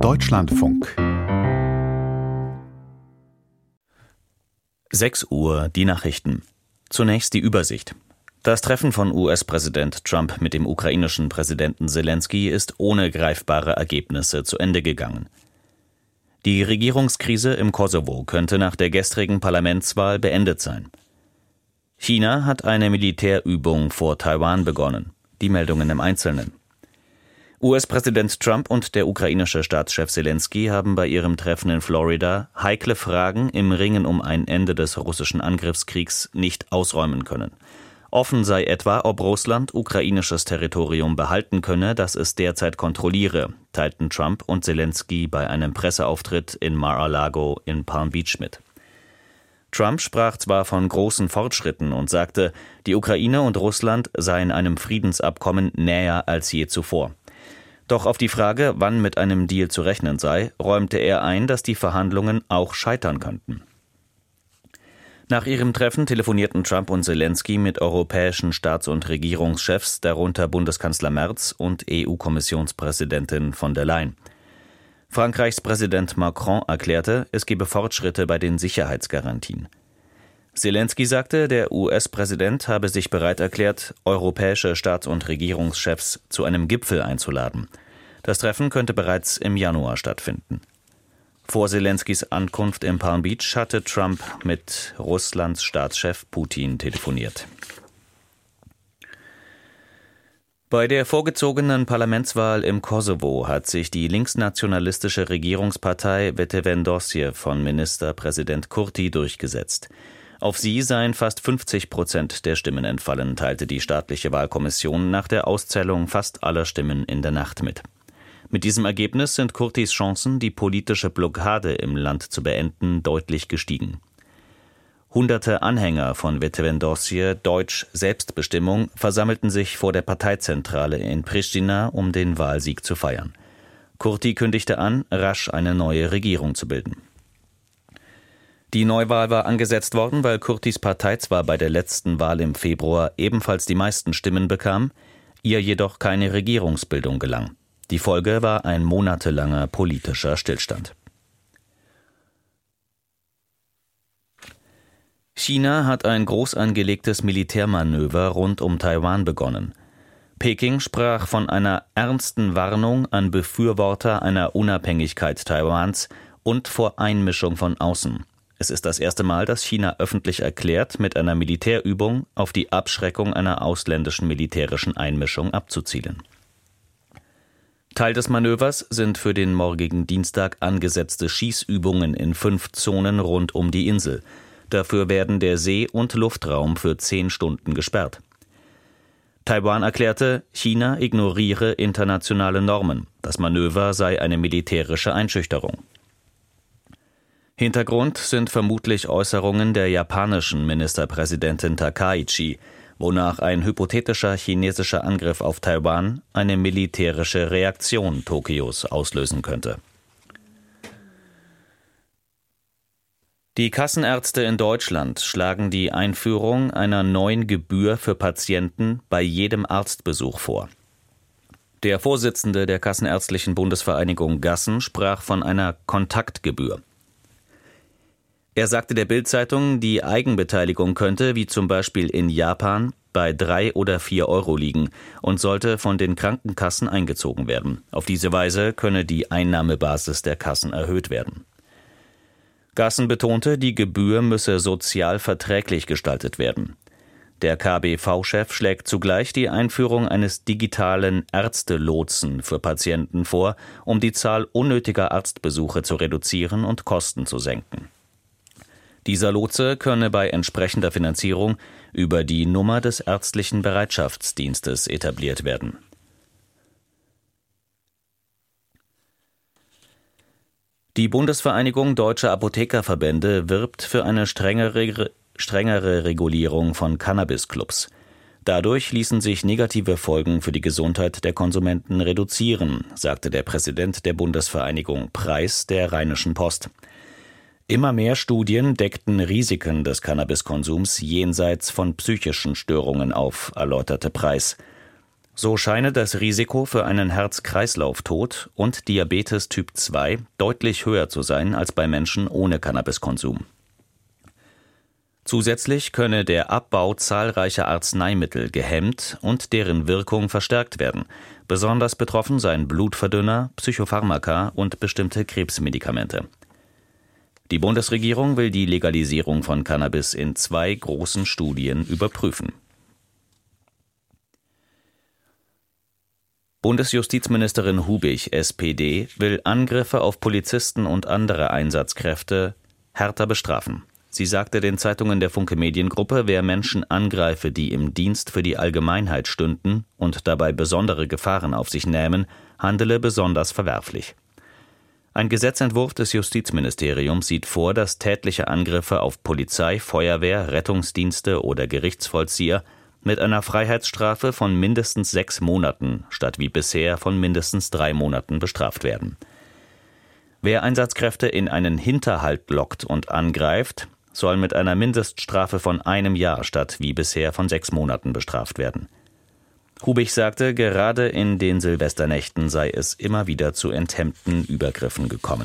Deutschlandfunk. 6 Uhr, die Nachrichten. Zunächst die Übersicht. Das Treffen von US-Präsident Trump mit dem ukrainischen Präsidenten Selenskyj ist ohne greifbare Ergebnisse zu Ende gegangen. Die Regierungskrise im Kosovo könnte nach der gestrigen Parlamentswahl beendet sein. China hat eine Militärübung vor Taiwan begonnen. Die Meldungen im Einzelnen. US-Präsident Trump und der ukrainische Staatschef Selenskyj haben bei ihrem Treffen in Florida heikle Fragen im Ringen um ein Ende des russischen Angriffskriegs nicht ausräumen können. Offen sei etwa, ob Russland ukrainisches Territorium behalten könne, das es derzeit kontrolliere, teilten Trump und Selenskyj bei einem Presseauftritt in Mar-a-Lago in Palm Beach mit. Trump sprach zwar von großen Fortschritten und sagte, die Ukraine und Russland seien einem Friedensabkommen näher als je zuvor. Doch auf die Frage, wann mit einem Deal zu rechnen sei, räumte er ein, dass die Verhandlungen auch scheitern könnten. Nach ihrem Treffen telefonierten Trump und Selenskyj mit europäischen Staats- und Regierungschefs, darunter Bundeskanzler Merz und EU-Kommissionspräsidentin von der Leyen. Frankreichs Präsident Macron erklärte, es gebe Fortschritte bei den Sicherheitsgarantien. Selenskyj sagte, der US-Präsident habe sich bereit erklärt, europäische Staats- und Regierungschefs zu einem Gipfel einzuladen. Das Treffen könnte bereits im Januar stattfinden. Vor Selenskyjs Ankunft in Palm Beach hatte Trump mit Russlands Staatschef Putin telefoniert. Bei der vorgezogenen Parlamentswahl im Kosovo hat sich die linksnationalistische Regierungspartei Vetëvendosje von Ministerpräsident Kurti durchgesetzt. Auf sie seien fast 50% der Stimmen entfallen, teilte die staatliche Wahlkommission nach der Auszählung fast aller Stimmen in der Nacht mit. Mit diesem Ergebnis sind Kurtis Chancen, die politische Blockade im Land zu beenden, deutlich gestiegen. Hunderte Anhänger von Vetëvendosje, Deutsch Selbstbestimmung, versammelten sich vor der Parteizentrale in Pristina, um den Wahlsieg zu feiern. Kurti kündigte an, rasch eine neue Regierung zu bilden. Die Neuwahl war angesetzt worden, weil Kurtis Partei zwar bei der letzten Wahl im Februar ebenfalls die meisten Stimmen bekam, ihr jedoch keine Regierungsbildung gelang. Die Folge war ein monatelanger politischer Stillstand. China hat ein groß angelegtes Militärmanöver rund um Taiwan begonnen. Peking sprach von einer ernsten Warnung an Befürworter einer Unabhängigkeit Taiwans und vor Einmischung von außen. Es ist das erste Mal, dass China öffentlich erklärt, mit einer Militärübung auf die Abschreckung einer ausländischen militärischen Einmischung abzuzielen. Teil des Manövers sind für den morgigen Dienstag angesetzte Schießübungen in 5 Zonen rund um die Insel. Dafür werden der See- und Luftraum für 10 Stunden gesperrt. Taiwan erklärte, China ignoriere internationale Normen. Das Manöver sei eine militärische Einschüchterung. Hintergrund sind vermutlich Äußerungen der japanischen Ministerpräsidentin Takaichi, wonach ein hypothetischer chinesischer Angriff auf Taiwan eine militärische Reaktion Tokios auslösen könnte. Die Kassenärzte in Deutschland schlagen die Einführung einer neuen Gebühr für Patienten bei jedem Arztbesuch vor. Der Vorsitzende der Kassenärztlichen Bundesvereinigung Gassen sprach von einer Kontaktgebühr. Er sagte der Bild-Zeitung, die Eigenbeteiligung könnte, wie zum Beispiel in Japan, bei 3 oder 4 Euro liegen und sollte von den Krankenkassen eingezogen werden. Auf diese Weise könne die Einnahmebasis der Kassen erhöht werden. Gassen betonte, die Gebühr müsse sozial verträglich gestaltet werden. Der KBV-Chef schlägt zugleich die Einführung eines digitalen Ärztelotsen für Patienten vor, um die Zahl unnötiger Arztbesuche zu reduzieren und Kosten zu senken. Dieser Lotse könne bei entsprechender Finanzierung über die Nummer des ärztlichen Bereitschaftsdienstes etabliert werden. Die Bundesvereinigung Deutscher Apothekerverbände wirbt für eine strengere Regulierung von Cannabisclubs. Dadurch ließen sich negative Folgen für die Gesundheit der Konsumenten reduzieren, sagte der Präsident der Bundesvereinigung Preis der Rheinischen Post. Immer mehr Studien deckten Risiken des Cannabiskonsums jenseits von psychischen Störungen auf, erläuterte Preis. So scheine das Risiko für einen Herz-Kreislauf-Tod und Diabetes Typ 2 deutlich höher zu sein als bei Menschen ohne Cannabiskonsum. Zusätzlich könne der Abbau zahlreicher Arzneimittel gehemmt und deren Wirkung verstärkt werden. Besonders betroffen seien Blutverdünner, Psychopharmaka und bestimmte Krebsmedikamente. Die Bundesregierung will die Legalisierung von Cannabis in 2 großen Studien überprüfen. Bundesjustizministerin Hubig, SPD, will Angriffe auf Polizisten und andere Einsatzkräfte härter bestrafen. Sie sagte den Zeitungen der Funke Mediengruppe, wer Menschen angreife, die im Dienst für die Allgemeinheit stünden und dabei besondere Gefahren auf sich nähmen, handele besonders verwerflich. Ein Gesetzentwurf des Justizministeriums sieht vor, dass tätliche Angriffe auf Polizei, Feuerwehr, Rettungsdienste oder Gerichtsvollzieher mit einer Freiheitsstrafe von mindestens 6 Monaten statt wie bisher von mindestens 3 Monaten bestraft werden. Wer Einsatzkräfte in einen Hinterhalt lockt und angreift, soll mit einer Mindeststrafe von 1 Jahr statt wie bisher von 6 Monaten bestraft werden. Hubig sagte, gerade in den Silvesternächten sei es immer wieder zu enthemmten Übergriffen gekommen.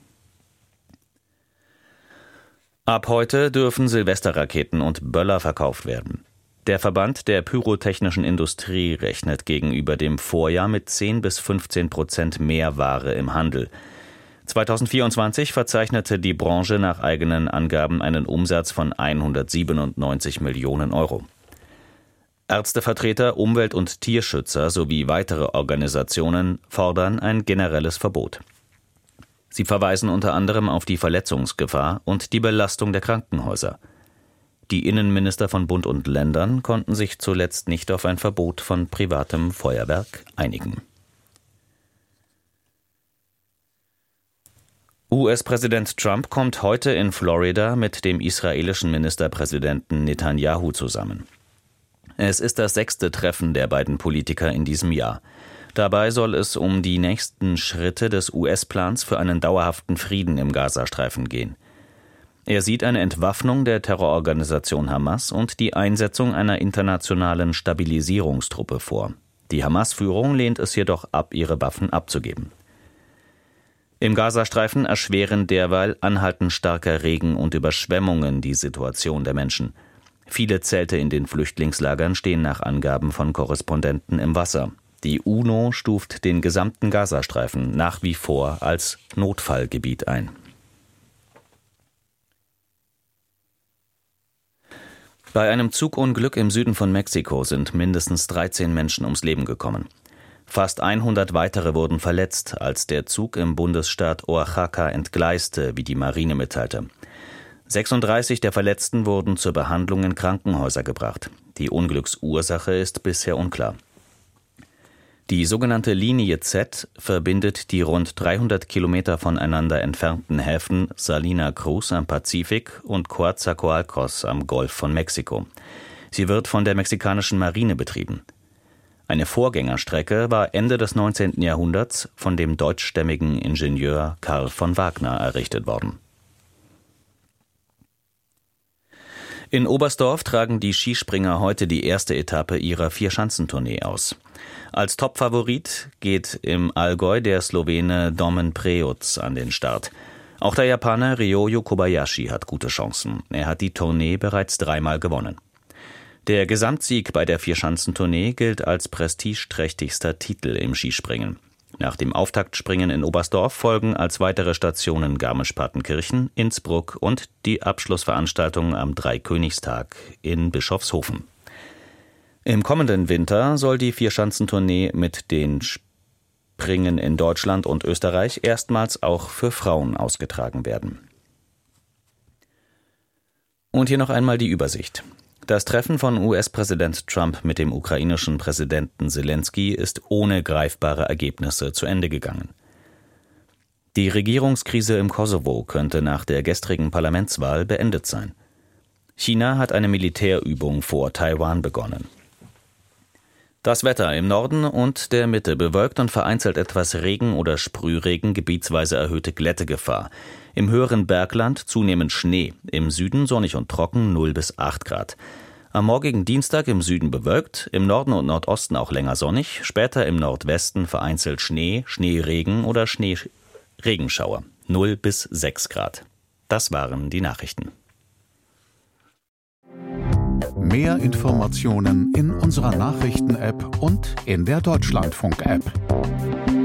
Ab heute dürfen Silvesterraketen und Böller verkauft werden. Der Verband der pyrotechnischen Industrie rechnet gegenüber dem Vorjahr mit 10-15% mehr Ware im Handel. 2024 verzeichnete die Branche nach eigenen Angaben einen Umsatz von 197 Millionen Euro. Ärztevertreter, Umwelt- und Tierschützer sowie weitere Organisationen fordern ein generelles Verbot. Sie verweisen unter anderem auf die Verletzungsgefahr und die Belastung der Krankenhäuser. Die Innenminister von Bund und Ländern konnten sich zuletzt nicht auf ein Verbot von privatem Feuerwerk einigen. US-Präsident Trump kommt heute in Florida mit dem israelischen Ministerpräsidenten Netanyahu zusammen. Es ist das 6. Treffen der beiden Politiker in diesem Jahr. Dabei soll es um die nächsten Schritte des US-Plans für einen dauerhaften Frieden im Gazastreifen gehen. Er sieht eine Entwaffnung der Terrororganisation Hamas und die Einsetzung einer internationalen Stabilisierungstruppe vor. Die Hamas-Führung lehnt es jedoch ab, ihre Waffen abzugeben. Im Gazastreifen erschweren derweil anhaltend starker Regen und Überschwemmungen die Situation der Menschen. Viele Zelte in den Flüchtlingslagern stehen nach Angaben von Korrespondenten im Wasser. Die UNO stuft den gesamten Gazastreifen nach wie vor als Notfallgebiet ein. Bei einem Zugunglück im Süden von Mexiko sind mindestens 13 Menschen ums Leben gekommen. Fast 100 weitere wurden verletzt, als der Zug im Bundesstaat Oaxaca entgleiste, wie die Marine mitteilte. 36 der Verletzten wurden zur Behandlung in Krankenhäuser gebracht. Die Unglücksursache ist bisher unklar. Die sogenannte Linie Z verbindet die rund 300 Kilometer voneinander entfernten Häfen Salina Cruz am Pazifik und Coatzacoalcos am Golf von Mexiko. Sie wird von der mexikanischen Marine betrieben. Eine Vorgängerstrecke war Ende des 19. Jahrhunderts von dem deutschstämmigen Ingenieur Karl von Wagner errichtet worden. In Oberstdorf tragen die Skispringer heute die erste Etappe ihrer Vierschanzentournee aus. Als Topfavorit geht im Allgäu der Slowene Domen Preutz an den Start. Auch der Japaner Ryoyo Kobayashi hat gute Chancen. Er hat die Tournee bereits 3-mal gewonnen. Der Gesamtsieg bei der Vierschanzentournee gilt als prestigeträchtigster Titel im Skispringen. Nach dem Auftaktspringen in Oberstdorf folgen als weitere Stationen Garmisch-Partenkirchen, Innsbruck und die Abschlussveranstaltung am Dreikönigstag in Bischofshofen. Im kommenden Winter soll die Vierschanzentournee mit den Springen in Deutschland und Österreich erstmals auch für Frauen ausgetragen werden. Und hier noch einmal die Übersicht. Das Treffen von US-Präsident Trump mit dem ukrainischen Präsidenten Selenskyj ist ohne greifbare Ergebnisse zu Ende gegangen. Die Regierungskrise im Kosovo könnte nach der gestrigen Parlamentswahl beendet sein. China hat eine Militärübung vor Taiwan begonnen. Das Wetter im Norden und der Mitte bewölkt und vereinzelt etwas Regen oder Sprühregen, gebietsweise erhöhte Glättegefahr. Im höheren Bergland zunehmend Schnee, im Süden sonnig und trocken 0 bis 8 Grad. Am morgigen Dienstag im Süden bewölkt, im Norden und Nordosten auch länger sonnig, später im Nordwesten vereinzelt Schnee, Schneeregen oder Schneeregenschauer. 0 bis 6 Grad. Das waren die Nachrichten. Mehr Informationen in unserer Nachrichten-App und in der Deutschlandfunk-App.